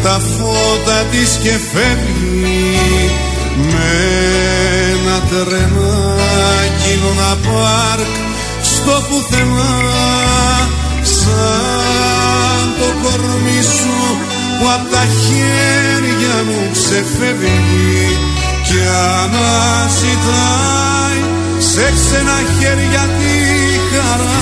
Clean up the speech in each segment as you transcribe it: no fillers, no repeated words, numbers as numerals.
τα φώτα της και φεύγει με ένα τρενάκι Λούνα Πάρκ στο πουθενά, σαν το κορμί σου που απ' τα χέρια μου ξεφεύγει και αναζητάει σε ξένα χέρια τη χαρά.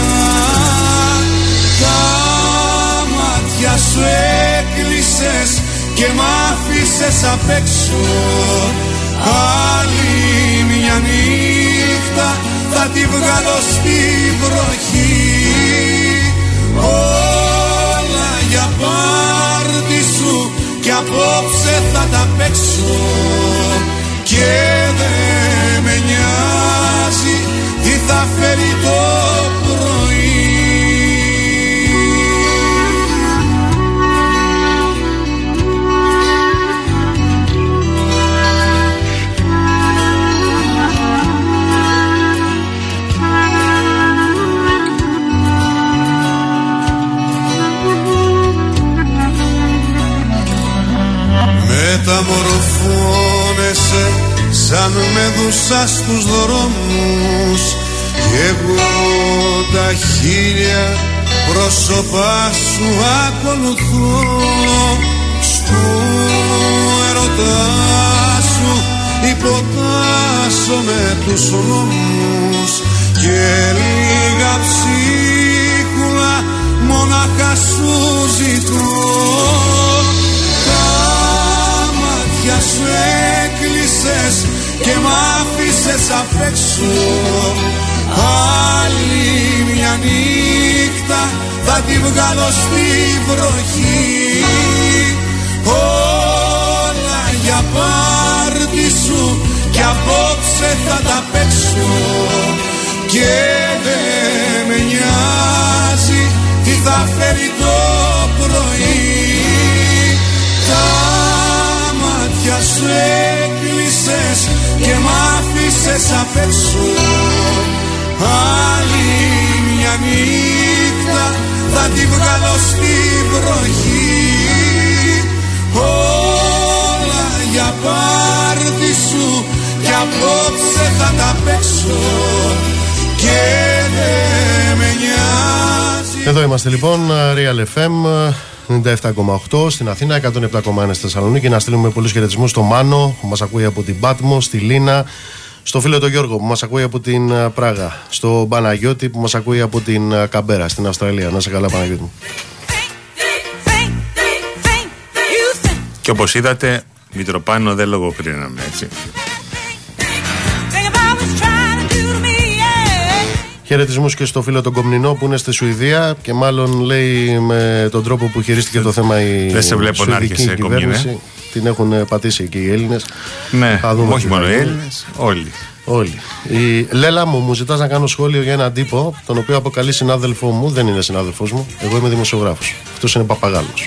Τα μάτια σου έκλεισες και μ' άφησες απ' έξω. Άλλη μια νύχτα θα τη βγάλω στη βροχή. Όλα για πάρτι σου κι απόψε θα τα παίξω και δεν με νοιάζει τι θα φέρει το πρωί. Μεταμορφώνεσαι σαν μέδουσα στους δρόμους κι εγώ τα χίλια πρόσωπα σου ακολουθώ. Στου ερωτά σου υποτάσσομαι τους νόμους και λίγα ψίχουλα μόναχα σου ζητώ. Για σου έκλεισες και μ' άφησες απ' έξω. Άλλη μια νύχτα θα τη βγάλω στη βροχή. Όλα για πάρτι σου κι απόψε θα τα παίξω και δεν με νοιάζει τι θα φέρει το πρωί. Για σου έκλεισες και μ' άφησες απ' έξω. Άλλη μια νύχτα θα τη βγάλω στη βροχή. Όλα για πάρτι σου κι απόψε θα τα παίξω και δεν με νοιάζει. Εδώ είμαστε λοιπόν, Real FM 97,8 στην Αθήνα, 107,1 στη Θεσσαλονίκη. Να στείλουμε πολλούς χαιρετισμούς στο Μάνο που μας ακούει από την Πάτμο, στη Λίνα, στο φίλο τον Γιώργο που μας ακούει από την Πράγα, στο Παναγιώτη που μας ακούει από την Καμπέρα στην Αυστραλία. Να σε καλά, Παναγιώτη μου. Και όπως είδατε, Μητροπάνο δεν λογοκρίναμε, έτσι. Χαιρετισμούς και στο φίλο τον Κομνηνό που είναι στη Σουηδία και μάλλον λέει με τον τρόπο που χειρίστηκε το θέμα η δεν σε βλέπω να έρχεσαι, κυβέρνηση. Την έχουν πατήσει εκεί οι Έλληνες. Ναι, όχι μόνο οι Έλληνες, όλοι. Η Λέλα μου ζητάς να κάνω σχόλιο για έναν τύπο τον οποίο αποκαλεί συνάδελφό μου. Δεν είναι συνάδελφός μου, εγώ είμαι δημοσιογράφος. Αυτός είναι παπαγάλος.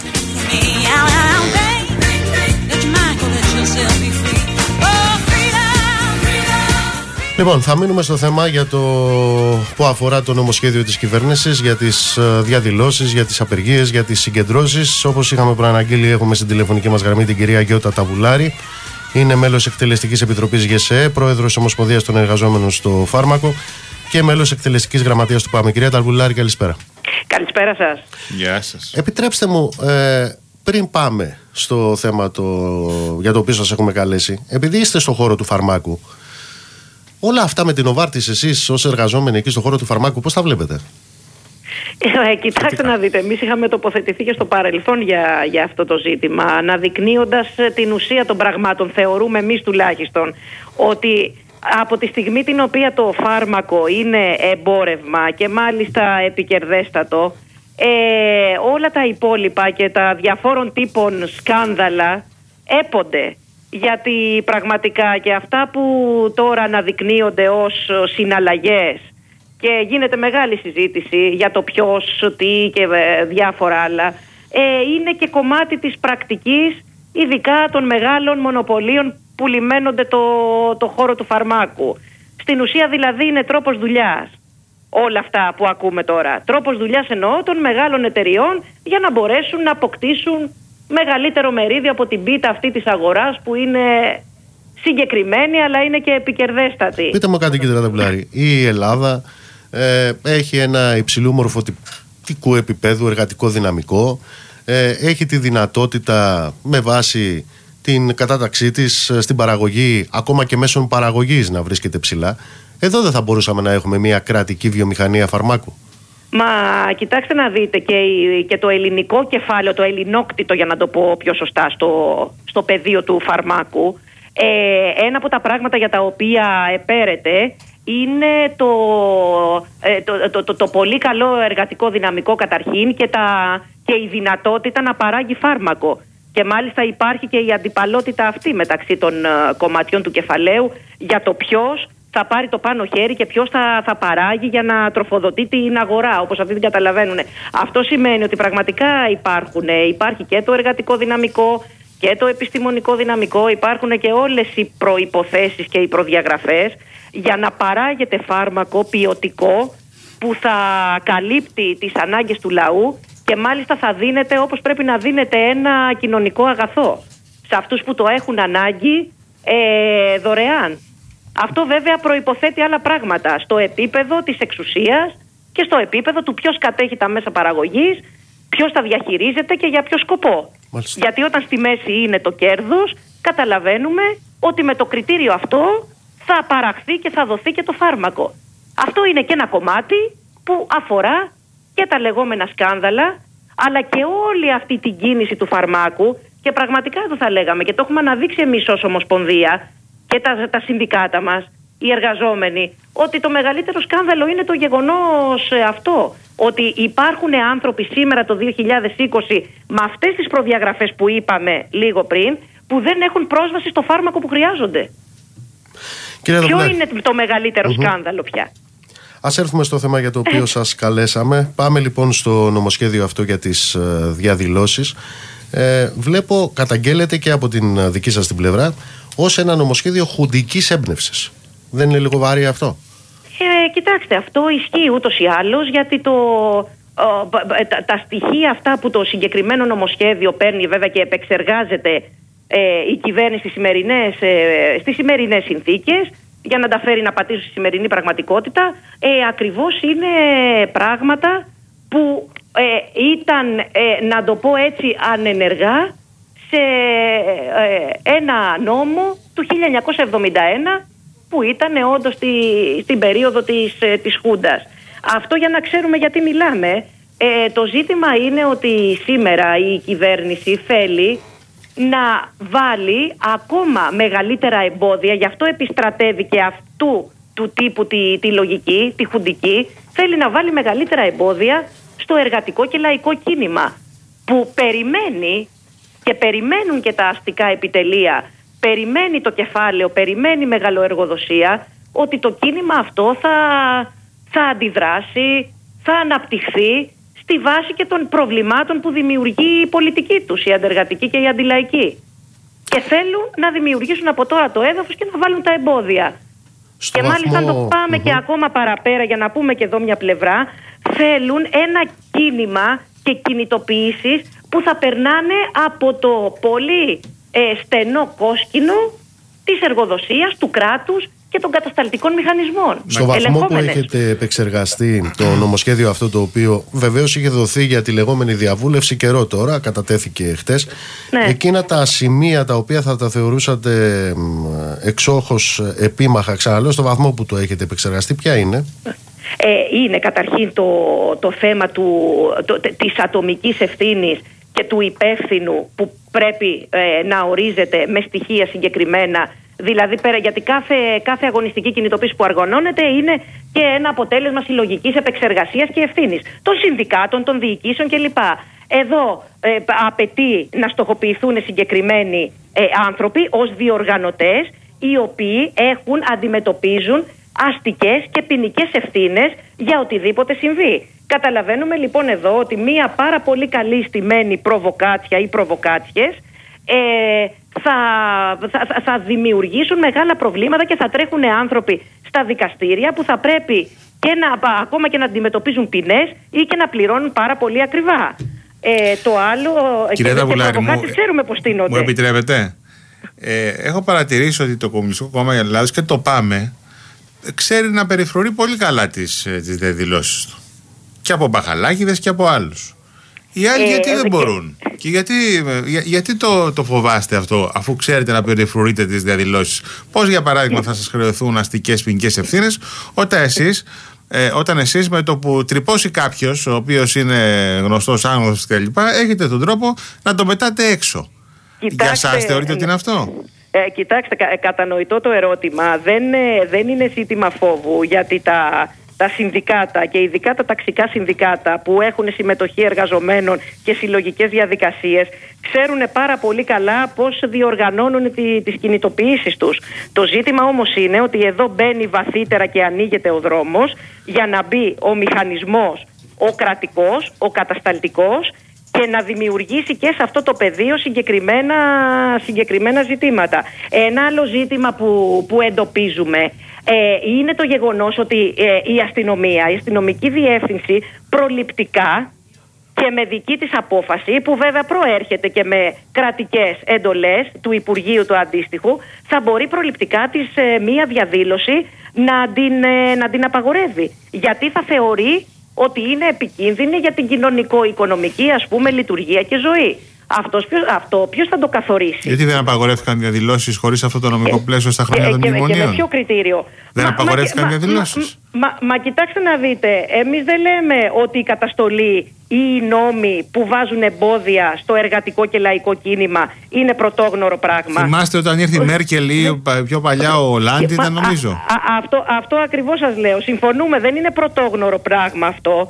Λοιπόν, θα μείνουμε στο θέμα για το που αφορά το νομοσχέδιο της κυβέρνησης, για τις διαδηλώσεις, για τις απεργίες, για τις συγκεντρώσεις. Όπως είχαμε προαναγγείλει, έχουμε στην τηλεφωνική μας γραμμή την κυρία Γιώτα Ταβουλάρη. Είναι μέλος εκτελεστικής επιτροπής ΓΕΣΕ, πρόεδρος Ομοσπονδίας των Εργαζόμενων στο Φάρμακο και μέλος εκτελεστικής γραμματείας του ΠΑΜΕ. Κυρία Ταβουλάρη, καλησπέρα. Καλησπέρα σας. Γεια σας. Επιτρέψτε μου, πριν πάμε στο θέμα για το οποίο σας έχουμε καλέσει, επειδή είστε στον χώρο του φαρμάκου, όλα αυτά με την Οβάρτης εσείς ως εργαζόμενοι εκεί στον χώρο του φαρμάκου πώς τα βλέπετε? Κοιτάξτε να δείτε, εμείς είχαμε τοποθετηθεί και στο παρελθόν για αυτό το ζήτημα, αναδεικνύοντας την ουσία των πραγμάτων. Θεωρούμε εμείς τουλάχιστον ότι από τη στιγμή την οποία το φάρμακο είναι εμπόρευμα και μάλιστα επικερδέστατο, όλα τα υπόλοιπα και τα διαφόρων τύπων σκάνδαλα έπονται. Γιατί πραγματικά και αυτά που τώρα αναδεικνύονται ως συναλλαγές και γίνεται μεγάλη συζήτηση για το ποιος, τι και διάφορα άλλα, είναι και κομμάτι της πρακτικής, ειδικά των μεγάλων μονοπωλίων που λιμένονται το χώρο του φαρμάκου. Στην ουσία δηλαδή είναι τρόπος δουλειάς όλα αυτά που ακούμε τώρα. Τρόπος δουλειάς εννοώ των μεγάλων εταιριών για να μπορέσουν να αποκτήσουν μεγαλύτερο μερίδιο από την πίτα αυτή της αγοράς που είναι συγκεκριμένη αλλά είναι και επικερδέστατη. Πείτε μου κάτι, κύριε Ταβουλάρη. Η Ελλάδα έχει ένα υψηλού μορφωτικού επίπεδου εργατικό δυναμικό, έχει τη δυνατότητα με βάση την κατάταξή της στην παραγωγή, ακόμα και μέσω παραγωγής, να βρίσκεται ψηλά. Εδώ δεν θα μπορούσαμε να έχουμε μια κρατική βιομηχανία φαρμάκου? Μα κοιτάξτε να δείτε, και το ελληνικό κεφάλαιο, το ελληνόκτητο για να το πω πιο σωστά, στο πεδίο του φαρμάκου, ένα από τα πράγματα για τα οποία επέρεται είναι το πολύ καλό εργατικό δυναμικό καταρχήν και η δυνατότητα να παράγει φάρμακο. Και μάλιστα υπάρχει και η αντιπαλότητα αυτή μεταξύ των κομματιών του κεφαλαίου για το ποιος θα πάρει το πάνω χέρι και ποιος θα παράγει για να τροφοδοτεί την αγορά, όπως αυτοί την καταλαβαίνουν. Αυτό σημαίνει ότι πραγματικά υπάρχει και το εργατικό δυναμικό και το επιστημονικό δυναμικό, υπάρχουν και όλες οι προϋποθέσεις και οι προδιαγραφές για να παράγεται φάρμακο ποιοτικό που θα καλύπτει τις ανάγκες του λαού και μάλιστα θα δίνεται όπως πρέπει να δίνεται ένα κοινωνικό αγαθό σε αυτούς που το έχουν ανάγκη δωρεάν. Αυτό βέβαια προϋποθέτει άλλα πράγματα στο επίπεδο της εξουσίας και στο επίπεδο του ποιος κατέχει τα μέσα παραγωγής, ποιος τα διαχειρίζεται και για ποιο σκοπό. Μάλιστα. Γιατί όταν στη μέση είναι το κέρδος, καταλαβαίνουμε ότι με το κριτήριο αυτό θα παραχθεί και θα δοθεί και το φάρμακο. Αυτό είναι και ένα κομμάτι που αφορά και τα λεγόμενα σκάνδαλα, αλλά και όλη αυτή την κίνηση του φαρμάκου, και πραγματικά το θα λέγαμε και το έχουμε αναδείξει εμείς ως Ομοσπονδία και τα συνδικάτα μας, οι εργαζόμενοι, ότι το μεγαλύτερο σκάνδαλο είναι το γεγονός αυτό, ότι υπάρχουν άνθρωποι σήμερα το 2020 με αυτές τις προδιαγραφές που είπαμε λίγο πριν, που δεν έχουν πρόσβαση στο φάρμακο που χρειάζονται. Ποιο είναι το μεγαλύτερο σκάνδαλο πια? Ας έρθουμε στο θέμα για το οποίο σας καλέσαμε. Πάμε λοιπόν στο νομοσχέδιο αυτό για τις διαδηλώσεις. Βλέπω καταγγέλλεται και από την δική σας την πλευρά ως ένα νομοσχέδιο χουντικής έμπνευσης. Δεν είναι λίγο βάρη αυτό? Κοιτάξτε, αυτό ισχύει ούτως ή άλλως, γιατί τα στοιχεία αυτά που το συγκεκριμένο νομοσχέδιο παίρνει βέβαια και επεξεργάζεται η κυβέρνηση στις σημερινές συνθήκες για να τα φέρει να πατήσουν στη σημερινή πραγματικότητα, ακριβώς είναι πράγματα που ήταν, να το πω έτσι, ανενεργά σε ένα νόμο του 1971 που ήταν όντως στην περίοδο της Χούντας. Αυτό για να ξέρουμε γιατί μιλάμε. Το ζήτημα είναι ότι σήμερα η κυβέρνηση θέλει να βάλει ακόμα μεγαλύτερα εμπόδια, γι' αυτό επιστρατεύει και αυτού του τύπου τη λογική, τη χουντική, θέλει να βάλει μεγαλύτερα εμπόδια στο εργατικό και λαϊκό κίνημα που περιμένει και περιμένουν και τα αστικά επιτελεία, περιμένει το κεφάλαιο, περιμένει μεγαλοεργοδοσία, ότι το κίνημα αυτό θα αντιδράσει, θα αναπτυχθεί στη βάση και των προβλημάτων που δημιουργεί η πολιτική τους, η αντεργατική και η αντιλαϊκή. Και θέλουν να δημιουργήσουν από τώρα το έδαφος και να βάλουν τα εμπόδια. Και μάλιστα αν το πάμε και ακόμα παραπέρα, για να πούμε και εδώ μια πλευρά, θέλουν ένα κίνημα και κινητοποιήσεις που θα περνάνε από το πολύ στενό κόσκινο της εργοδοσίας, του κράτους και των κατασταλτικών μηχανισμών. Στο βαθμό που έχετε επεξεργαστεί το νομοσχέδιο αυτό, το οποίο βεβαίως είχε δοθεί για τη λεγόμενη διαβούλευση καιρό τώρα, κατατέθηκε χτες, εκείνα τα σημεία τα οποία θα τα θεωρούσατε εξόχως επίμαχα, ξαναλέω, στο βαθμό που το έχετε επεξεργαστεί, ποια είναι? Είναι καταρχήν το θέμα της ατομικής ευθύνης και του υπεύθυνου που πρέπει να ορίζεται με στοιχεία συγκεκριμένα. Δηλαδή, γιατί κάθε αγωνιστική κινητοποίηση που αργωνώνεται είναι και ένα αποτέλεσμα συλλογικής επεξεργασίας και ευθύνης των συνδικάτων, των διοικήσεων κλπ. Εδώ απαιτεί να στοχοποιηθούν συγκεκριμένοι άνθρωποι ως διοργανωτές, οι οποίοι αντιμετωπίζουν αστικές και ποινικές ευθύνες για οτιδήποτε συμβεί. Καταλαβαίνουμε λοιπόν εδώ ότι μία πάρα πολύ καλή στημένη προβοκάτσια ή προβοκάτσιες θα δημιουργήσουν μεγάλα προβλήματα και θα τρέχουν άνθρωποι στα δικαστήρια που θα πρέπει ακόμα και να αντιμετωπίζουν ποινές ή και να πληρώνουν πάρα πολύ ακριβά. Το άλλο, κυρία Ταβουλάρη, ξέρουμε πώς στείνονται. Μου επιτρέπετε? Έχω παρατηρήσει ότι το Κομμουνιστικό Κόμμα Ελλάδος και το ΠΑΜΕ ξέρει να περιφρουρεί πολύ καλά τις διαδηλώσεις του. Και από μπαχαλάκηδες και από άλλους. Οι άλλοι γιατί δεν μπορούν? Και γιατί το φοβάστε αυτό, αφού ξέρετε να περιφρουρείτε τις διαδηλώσεις? Πώς, για παράδειγμα, θα σας χρεωθούν αστικές ποινικές ευθύνες όταν εσείς με το που τρυπώσει κάποιος, ο οποίος είναι γνωστός, άγνωστος κλπ., έχετε τον τρόπο να το μετάτε έξω? Για σας θεωρείτε ότι είναι αυτό? Κοιτάξτε, κατανοητό το ερώτημα. Δεν είναι ζήτημα φόβου, γιατί τα συνδικάτα και ειδικά τα ταξικά συνδικάτα που έχουν συμμετοχή εργαζομένων και συλλογικές διαδικασίες ξέρουν πάρα πολύ καλά πώς διοργανώνουν τις κινητοποιήσεις τους. Το ζήτημα όμως είναι ότι εδώ μπαίνει βαθύτερα και ανοίγεται ο δρόμος για να μπει ο μηχανισμός, ο κρατικός, ο κατασταλτικός, και να δημιουργήσει και σε αυτό το πεδίο συγκεκριμένα ζητήματα. Ένα άλλο ζήτημα που εντοπίζουμε είναι το γεγονός ότι η αστυνομική διεύθυνση προληπτικά και με δική της απόφαση, που βέβαια προέρχεται και με κρατικές εντολές του Υπουργείου του αντίστοιχου, θα μπορεί προληπτικά μία διαδήλωση να την απαγορεύει. Γιατί θα θεωρεί ότι είναι επικίνδυνη για την κοινωνικο-οικονομική, λειτουργία και ζωή. Αυτό ποιος θα το καθορίσει? Γιατί δεν απαγορεύτηκαν διαδηλώσεις χωρίς αυτό το νομικό πλαίσιο στα χρόνια των μνημονίων? Και με ποιο κριτήριο? Δεν απαγορεύτηκαν διαδηλώσεις? Μα κοιτάξτε να δείτε, εμείς δεν λέμε ότι η καταστολή ή οι νόμοι που βάζουν εμπόδια στο εργατικό και λαϊκό κίνημα είναι πρωτόγνωρο πράγμα. Θυμάστε όταν ήρθε η Μέρκελ ή πιο παλιά ο Ολάντ, ήταν νομίζω. Αυτό ακριβώς σας λέω. Συμφωνούμε, δεν είναι πρωτόγνωρο πράγμα αυτό.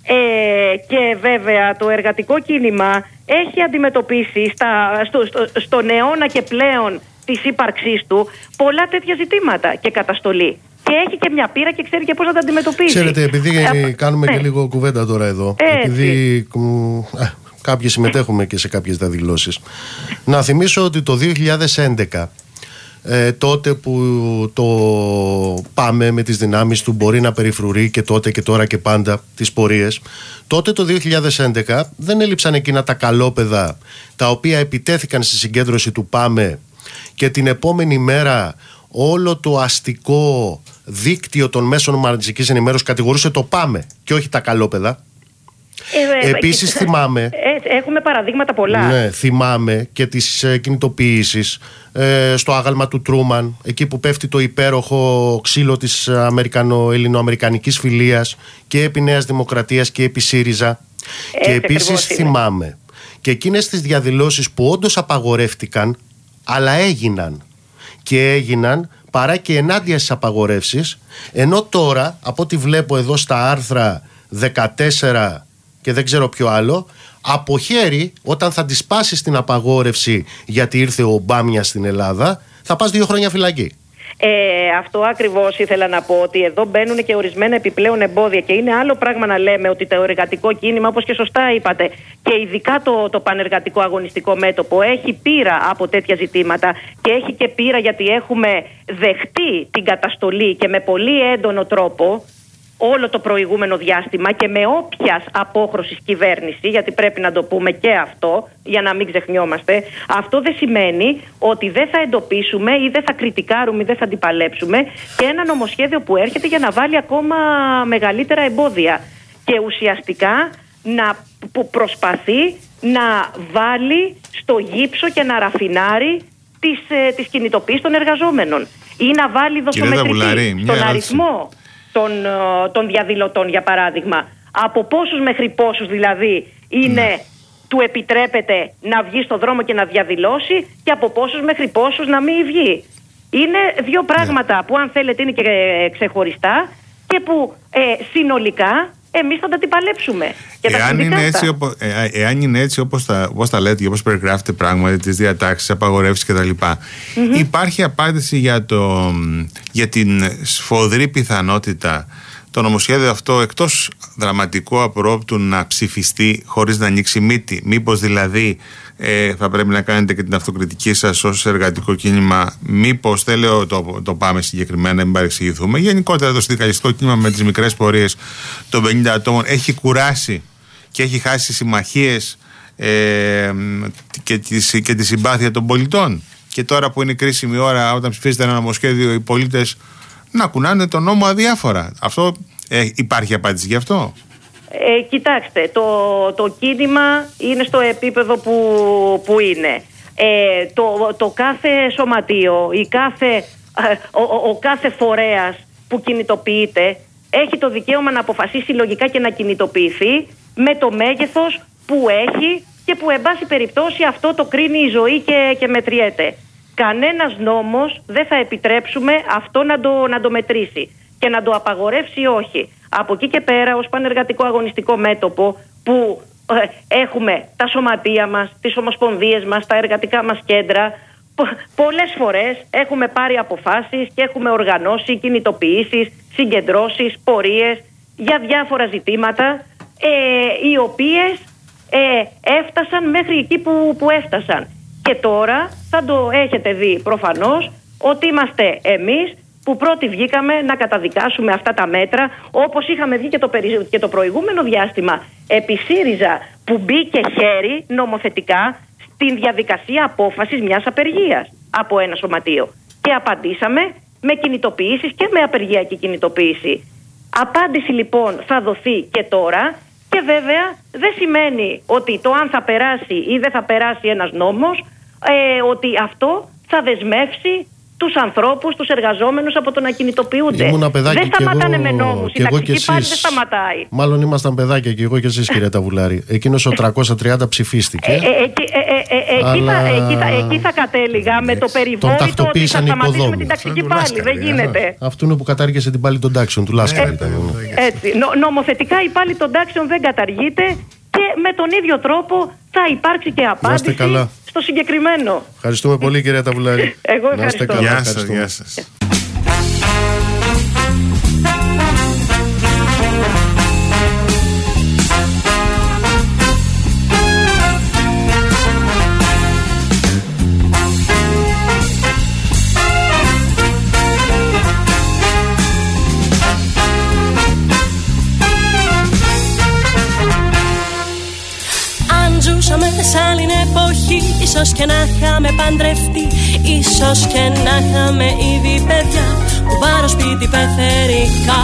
Και βέβαια το εργατικό κίνημα έχει αντιμετωπίσει στον αιώνα και πλέον της ύπαρξής του πολλά τέτοια ζητήματα και καταστολή. Και έχει και μια πείρα και ξέρει και πώς να τα αντιμετωπίσει. Ξέρετε, επειδή κάνουμε και λίγο κουβέντα τώρα εδώ, επειδή κάποιοι συμμετέχουμε και σε κάποιες διαδηλώσεις, να θυμίσω ότι το 2011, τότε που το ΠΑΜΕ με τις δυνάμεις του μπορεί να περιφρουρεί και τότε και τώρα και πάντα τις πορείες, τότε το 2011 δεν έλειψαν εκείνα τα καλόπεδα τα οποία επιτέθηκαν στη συγκέντρωση του ΠΑΜΕ και την επόμενη μέρα όλο το αστικό δίκτυο των μέσων μαζικής ενημέρωσης κατηγορούσε το ΠΑΜΕ και όχι τα καλόπεδα. Επίσης θυμάμαι, έχουμε παραδείγματα πολλά. Ναι, θυμάμαι και τις κινητοποιήσεις στο άγαλμα του Τρούμαν, εκεί που πέφτει το υπέροχο ξύλο της ελληνοαμερικανικής φιλίας και επί Νέας Δημοκρατίας και επί ΣΥΡΙΖΑ. Και επίσης θυμάμαι και εκείνες τις διαδηλώσεις που όντως απαγορεύτηκαν, αλλά έγιναν παρά και ενάντια στις απαγορεύσεις, ενώ τώρα από ό,τι βλέπω εδώ στα άρθρα 14 και δεν ξέρω ποιο άλλο, από χέρι, όταν θα τη σπάσεις την απαγόρευση γιατί ήρθε ο Μπάμια στην Ελλάδα, θα πας 2 χρόνια φυλακή. Αυτό ακριβώς ήθελα να πω, ότι εδώ μπαίνουν και ορισμένα επιπλέον εμπόδια και είναι άλλο πράγμα να λέμε ότι το εργατικό κίνημα, όπως και σωστά είπατε, και ειδικά το πανεργατικό αγωνιστικό μέτωπο έχει πείρα από τέτοια ζητήματα και έχει και πείρα γιατί έχουμε δεχτεί την καταστολή και με πολύ έντονο τρόπο όλο το προηγούμενο διάστημα και με όποιας απόχρωσης κυβέρνηση, γιατί πρέπει να το πούμε και αυτό για να μην ξεχνιόμαστε. Αυτό δεν σημαίνει ότι δεν θα εντοπίσουμε ή δεν θα κριτικάρουμε ή δεν θα αντιπαλέψουμε και ένα νομοσχέδιο που έρχεται για να βάλει ακόμα μεγαλύτερα εμπόδια και ουσιαστικά που προσπαθεί να βάλει στο γύψο και να ραφινάρει τις κινητοποίησεις των εργαζόμενων ή να βάλει δοσομετρητή στον αριθμό των διαδηλωτών, για παράδειγμα. Από πόσους μέχρι πόσους δηλαδή του επιτρέπεται να βγει στο δρόμο και να διαδηλώσει και από πόσους μέχρι πόσους να μην βγει. Είναι δύο πράγματα που αν θέλετε είναι και ξεχωριστά και που συνολικά εμείς θα τα αντιπαλέψουμε. Εάν είναι έτσι όπως τα λέτε και όπως περιγράφετε πράγματι τις διατάξεις, απαγορεύσεις κτλ. Υπάρχει απάντηση για την σφοδρή πιθανότητα το νομοσχέδιο αυτό εκτός δραματικού απρόπτου να ψηφιστεί χωρίς να ανοίξει μύτη? Μήπως δηλαδή θα πρέπει να κάνετε και την αυτοκριτική σας ως εργατικό κίνημα? Μήπως, δεν λέω το πάμε συγκεκριμένα, μην παρεξηγηθούμε, γενικότερα το συνδικαλιστικό κίνημα με τις μικρές πορείες των 50 ατόμων έχει κουράσει και έχει χάσει συμμαχίες και τη συμπάθεια των πολιτών. Και τώρα που είναι η κρίσιμη ώρα, όταν ψηφίζεται ένα νομοσχέδιο, οι πολίτες να κουνάνε τον νόμο αδιάφορα. Αυτό υπάρχει απάντηση γι' αυτό? Κοιτάξτε, το κίνημα είναι στο επίπεδο που είναι. Το κάθε σωματείο, ο κάθε φορέας που κινητοποιείται έχει το δικαίωμα να αποφασίσει λογικά και να κινητοποιηθεί με το μέγεθος που έχει και που εν πάση περιπτώσει αυτό το κρίνει η ζωή και μετριέται. Κανένας νόμος δεν θα επιτρέψουμε αυτό να το μετρήσει και να το απαγορεύσει, όχι. Από εκεί και πέρα, ως πανεργατικό αγωνιστικό μέτωπο που έχουμε τα σωματεία μας, τις ομοσπονδίες μας, τα εργατικά μας κέντρα, πολλές φορές έχουμε πάρει αποφάσεις και έχουμε οργανώσει κινητοποιήσεις, συγκεντρώσεις, πορείες για διάφορα ζητήματα, οι οποίες έφτασαν μέχρι εκεί που έφτασαν. Και τώρα θα το έχετε δει προφανώς ότι είμαστε εμείς που πρώτοι βγήκαμε να καταδικάσουμε αυτά τα μέτρα, όπως είχαμε βγει και το προηγούμενο διάστημα επί ΣΥΡΙΖΑ, που μπήκε χέρι νομοθετικά στην διαδικασία απόφασης μιας απεργίας από ένα σωματείο. Και απαντήσαμε με κινητοποιήσεις και με απεργιακή κινητοποίηση. Απάντηση λοιπόν θα δοθεί και τώρα, και βέβαια δεν σημαίνει ότι το αν θα περάσει ή δεν θα περάσει ένας νόμος, ότι αυτό θα δεσμεύσει τους ανθρώπους, τους εργαζόμενους από το να κινητοποιούνται. Δεν σταματάνε με νόμους. Η τακτική πάλι δεν σταματάει. Μάλλον ήμασταν παιδάκια και εγώ και εσείς, κυρία Ταβουλάρη. Εκείνος ο 330 ψηφίστηκε. Εκεί θα κατέληγα με το περιβόητο ότι θα σταματήσουμε την τακτική πάλι. Δεν γίνεται. Αυτό είναι που κατάργησε την πάλι των τάξεων του Λάσκαρη. Νομοθετικά η πάλι των τάξεων δεν καταργείται και με τον ίδιο τρόπο θα υπάρξει και απάντηση στο συγκεκριμένο. Ευχαριστούμε πολύ, κυρία Ταβουλάρη. Εγώ ευχαριστώ. Γεια σας. Σ' άλλη εποχή, ίσως και να είχαμε παντρευτεί, ίσως και να είχαμε ήδη παιδιά που πάρω σπίτι πεθερικά.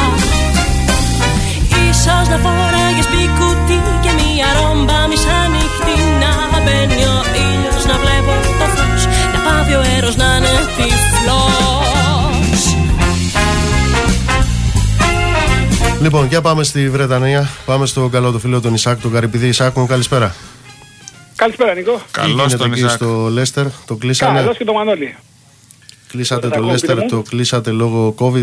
Ίσως να φοράγες μπικουτί και μία ρόμπα μισάνυχτη, να μπαίνει ο ήλιος, να βλέπω το φως, να πάβει ο αέρος να είναι τυφλός. Λοιπόν, για πάμε στη Βρετανία. Πάμε στο καλό του φίλο τον Ισάκ, τον Καρυπηδή. Ισάκ μου, καλησπέρα. Καλησπέρα, Νίκο. Καλώς τον Ισάκ. Στο Λέστερ, το κλείσανε. Καλώς και το Μανώλη. Κλείσατε το Λέστερ, το κλείσατε λόγω COVID.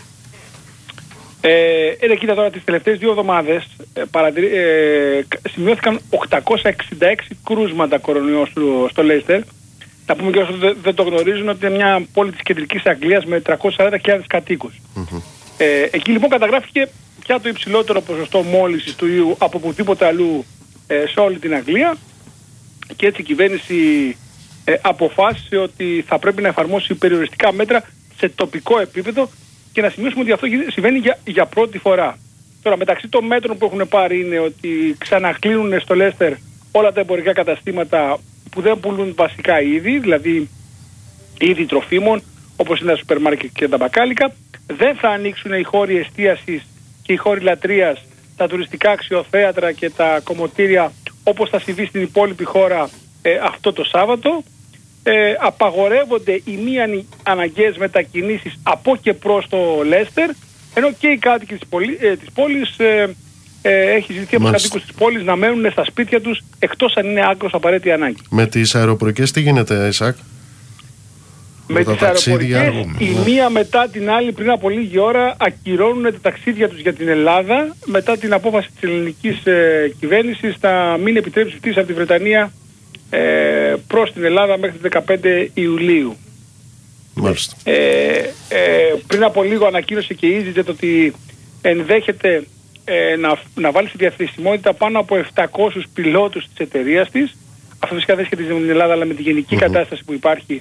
Κοίτα τώρα, τις τελευταίες 2 εβδομάδες σημειώθηκαν 866 κρούσματα κορονοϊού στο Λέστερ. Να πούμε και όσοι δεν το γνωρίζουν ότι είναι μια πόλη της κεντρικής Αγγλίας με 340.000 κατοίκους. Εκεί λοιπόν καταγράφηκε πια το υψηλότερο ποσοστό μόλυνσης του ιού από οπουδήποτε αλλού σε όλη την Αγγλία. Και έτσι η κυβέρνηση αποφάσισε ότι θα πρέπει να εφαρμόσει περιοριστικά μέτρα σε τοπικό επίπεδο και να σημειώσουμε ότι αυτό συμβαίνει για πρώτη φορά. Τώρα, μεταξύ των μέτρων που έχουν πάρει είναι ότι ξανακλίνουν στο Λέστερ όλα τα εμπορικά καταστήματα που δεν πουλούν βασικά είδη, δηλαδή είδη τροφίμων, όπως είναι τα σούπερ μάρκετ και τα μπακάλικα. Δεν θα ανοίξουν οι χώροι εστίασης και οι χώροι λατρείας, τα τουριστικά αξιοθέατρα και τα κομμωτήρια, όπως θα συμβεί στην υπόλοιπη χώρα αυτό το Σάββατο. Απαγορεύονται οι μη αναγκαίες μετακινήσεις από και προς το Λέστερ, ενώ και οι κάτοικοι της πόλης έχει ζητηθεί από τους κατοίκους της πόλης να μένουν στα σπίτια τους, εκτός αν είναι άκρως απαραίτητη ανάγκη. Με τις αεροπορικές τι γίνεται, Ισάκ? Με τις αεροπορικές, η μία μετά την άλλη πριν από λίγη ώρα ακυρώνουν τα ταξίδια τους για την Ελλάδα, μετά την απόφαση της ελληνικής κυβέρνησης να μην επιτρέψει πτήσεις από τη Βρετανία προς την Ελλάδα μέχρι τις 15 Ιουλίου. Μάλιστα. Πριν από λίγο ανακοίνωσε και η EasyJet ότι ενδέχεται να βάλει στη διαθεσιμότητα πάνω από 700 πιλότους της εταιρείας της. Αυτό φυσικά δεν σχετίζεται με την Ελλάδα, αλλά με τη γενική κατάσταση που υπάρχει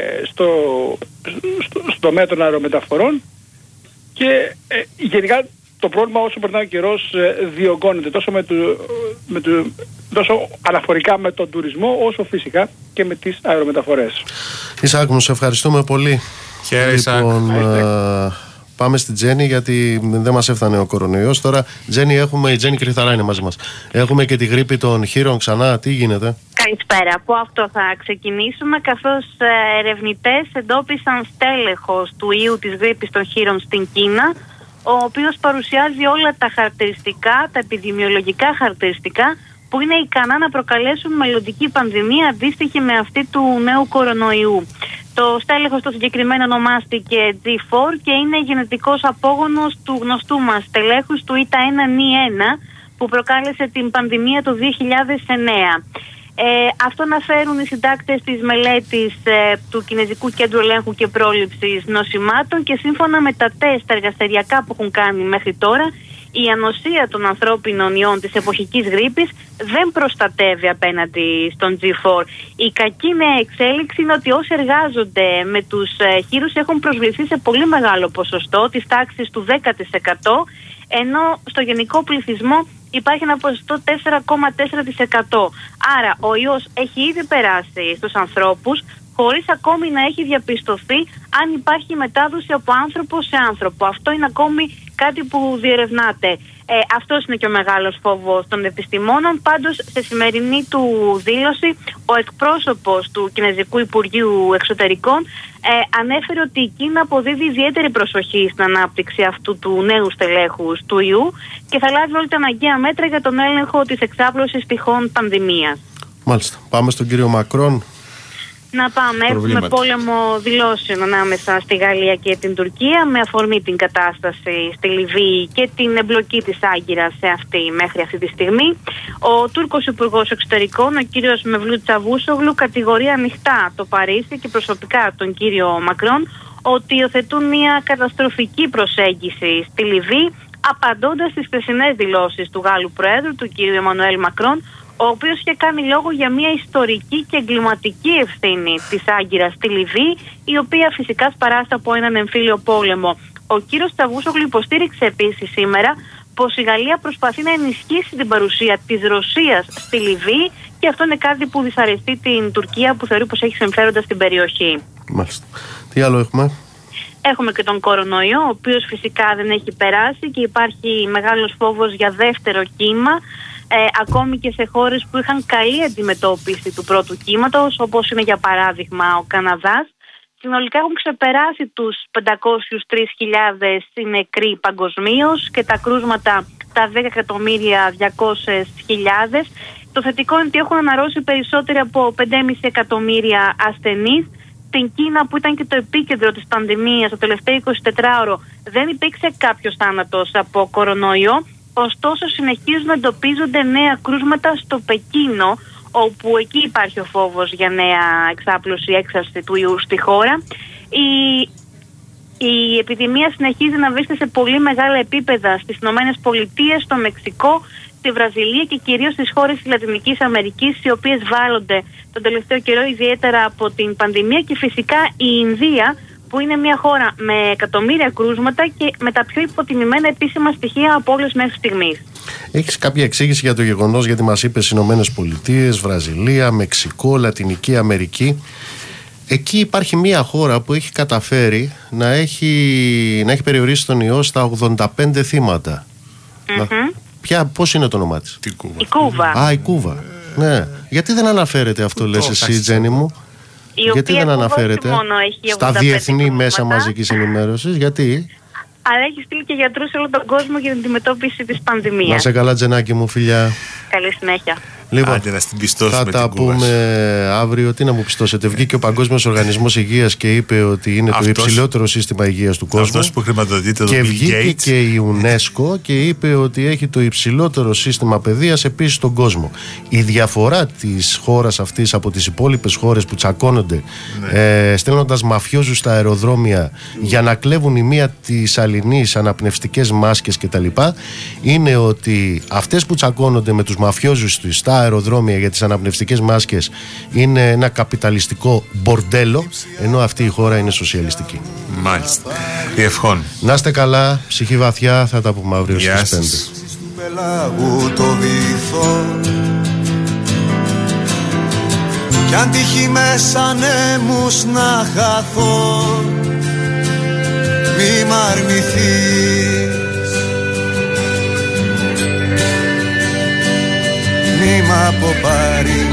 στο τομέα των αερομεταφορών. Και γενικά το πρόβλημα όσο περνάει ο καιρός διωγγώνεται τόσο αναφορικά με τον τουρισμό, όσο φυσικά και με τις αερομεταφορές. Ισάκ μου, σε ευχαριστούμε πολύ. Χαίρε, λοιπόν, πάμε στη Τζέννη, γιατί δεν μας έφτανε ο κορονοϊός. Τώρα, Τζέννη, η Τζέννη Κρυθαρά είναι μαζί μας. Έχουμε και τη γρίπη των χείρων ξανά. Τι γίνεται? Καλησπέρα. Από αυτό θα ξεκινήσουμε, καθώς ερευνητές εντόπισαν στέλεχος του ιού της γρίπης των χείρων στην Κίνα, ο οποίος παρουσιάζει όλα τα χαρακτηριστικά, τα επιδημιολογικά χαρακτηριστικά που είναι ικανά να προκαλέσουν μελλοντική πανδημία αντίστοιχη με αυτή του νέου κορονοϊού. Το στέλεχος το συγκεκριμένο ονομάστηκε G4 και είναι γενετικός απόγονος του γνωστού μας στελέχους του ΙΤΑ1N1 που προκάλεσε την πανδημία το 2009. Αυτό αναφέρουν οι συντάκτες της μελέτης του Κινεζικού Κέντρου Ελέγχου και Πρόληψης Νοσημάτων, και σύμφωνα με τα τεστ εργαστηριακά που έχουν κάνει μέχρι τώρα, η ανοσία των ανθρώπινων ιών της εποχικής γρίπης δεν προστατεύει απέναντι στον G4. Η κακή νέα εξέλιξη είναι ότι όσοι εργάζονται με τους χείρους έχουν προσβληθεί σε πολύ μεγάλο ποσοστό, της τάξης του 10%, ενώ στο γενικό πληθυσμό υπάρχει ένα ποσοστό 4,4%. Άρα ο ιός έχει ήδη περάσει στους ανθρώπους, χωρίς ακόμη να έχει διαπιστωθεί αν υπάρχει μετάδοση από άνθρωπο σε άνθρωπο. Αυτό είναι ακόμη κάτι που διερευνάται. Αυτός είναι και ο μεγάλος φόβος των επιστημόνων. Πάντως, σε σημερινή του δήλωση, ο εκπρόσωπος του Κινεζικού Υπουργείου Εξωτερικών ανέφερε ότι η Κίνα αποδίδει ιδιαίτερη προσοχή στην ανάπτυξη αυτού του νέου στελέχους του ιού και θα λάβει όλα τα αναγκαία μέτρα για τον έλεγχο της εξάπλωσης τυχόν πανδημίας. Μάλιστα. Πάμε στον κύριο Μακρόν. Να πάμε. Έχουμε πόλεμο δηλώσεων ανάμεσα στη Γαλλία και την Τουρκία με αφορμή την κατάσταση στη Λιβύη και την εμπλοκή της Άγκυρας σε αυτή μέχρι αυτή τη στιγμή. Ο Τούρκος Υπουργός Εξωτερικών, ο κύριος Μευλούτ Τσαβούσογλου, κατηγορεί ανοιχτά το Παρίσι και προσωπικά τον κύριο Μακρόν ότι υιοθετούν μια καταστροφική προσέγγιση στη Λιβύη, απαντώντας στις χθεσινές δηλώσεις του Γάλλου Προέδρου, του κύριου Εμμανουέλ Μακρόν, ο οποίος είχε κάνει λόγο για μια ιστορική και εγκληματική ευθύνη της Άγκυρας στη Λιβύη, η οποία φυσικά σπαράστα από έναν εμφύλιο πόλεμο. Ο κύριος Τσαβούσογλου υποστήριξε επίσης σήμερα πως η Γαλλία προσπαθεί να ενισχύσει την παρουσία της Ρωσίας στη Λιβύη, και αυτό είναι κάτι που δυσαρεστεί την Τουρκία, που θεωρεί πως έχει συμφέροντα στην περιοχή. Μάλιστα. Τι άλλο έχουμε? Έχουμε και τον κορονοϊό, ο οποίος φυσικά δεν έχει περάσει και υπάρχει μεγάλος φόβος για δεύτερο κύμα. Ακόμη και σε χώρες που είχαν καλή αντιμετώπιση του πρώτου κύματος, όπως είναι για παράδειγμα ο Καναδάς. Συνολικά έχουν ξεπεράσει τους 503.000 οι νεκροί παγκοσμίως και τα κρούσματα τα 10.200.000. Το θετικό είναι ότι έχουν αναρρώσει περισσότεροι από 5,5 εκατομμύρια ασθενείς. Στην Κίνα, που ήταν και το επίκεντρο της πανδημίας το τελευταίο 24ωρο, δεν υπήρξε κάποιος θάνατος από κορονοϊό. Ωστόσο, συνεχίζουν να εντοπίζονται νέα κρούσματα στο Πεκίνο, όπου εκεί υπάρχει ο φόβος για νέα εξάπλωση, έξαρση του ιού στη χώρα. Η επιδημία συνεχίζει να βρίσκεται σε πολύ μεγάλα επίπεδα στις Ηνωμένες Πολιτείες, στο Μεξικό, στη Βραζιλία και κυρίως στις χώρες της Λατινικής Αμερικής, οι οποίες βάλλονται τον τελευταίο καιρό ιδιαίτερα από την πανδημία, και φυσικά η Ινδία, που είναι μια χώρα με εκατομμύρια κρούσματα και με τα πιο υποτιμημένα επίσημα στοιχεία από όλες μέχρι στιγμής. Έχεις κάποια εξήγηση για το γεγονός, γιατί μας είπες Ηνωμένες Πολιτείες, Βραζιλία, Μεξικό, Λατινική Αμερική? Εκεί υπάρχει μια χώρα που έχει καταφέρει να έχει περιορίσει τον ιό στα 85 θύματα. Πώς είναι το όνομά της? Η Κούβα. Η Κούβα. Ναι. Γιατί δεν αναφέρεται αυτό, λες εσύ, Τζέννη μου? Γιατί δεν αναφέρεται στα διεθνή μέσα μαζικής ενημέρωσης? Γιατί? Αλλά έχει στείλει και γιατρούς σε όλο τον κόσμο για την αντιμετώπιση της πανδημίας. Να σε καλά, Τζενάκη μου, φιλιά. Καλή συνέχεια. Λοιπόν, άντε να στην πιστώσουμε, θα τα πούμε αύριο. Τι να μου πιστώσετε? Βγήκε ο Παγκόσμιος Οργανισμός Υγείας και είπε ότι είναι το υψηλότερο σύστημα υγείας του κόσμου. Αυτός που χρηματοδοτείται και βγήκε και η UNESCO και είπε ότι έχει το υψηλότερο σύστημα παιδείας επίσης στον κόσμο. Η διαφορά της χώρας αυτής από τις υπόλοιπες χώρες που τσακώνονται, στέλνοντας μαφιόζους στα αεροδρόμια για να κλέβουν η μία της αλληνής αναπνευστικές μάσκες κτλ., είναι ότι αυτές που τσακώνονται με τους μαφιόζους στα αεροδρόμια για τις αναπνευστικές μάσκες είναι ένα καπιταλιστικό μπορντέλο, ενώ αυτή η χώρα είναι σοσιαλιστική. Μάλιστα. Ευχών. Να είστε καλά, ψυχή βαθιά, θα τα πούμε αύριο στις 5. Πελάγου το βυθό κι αν τύχει μέσα νέμους να χαθώ, μη μ' αρνηθείς, μη μ' αποπάρεις.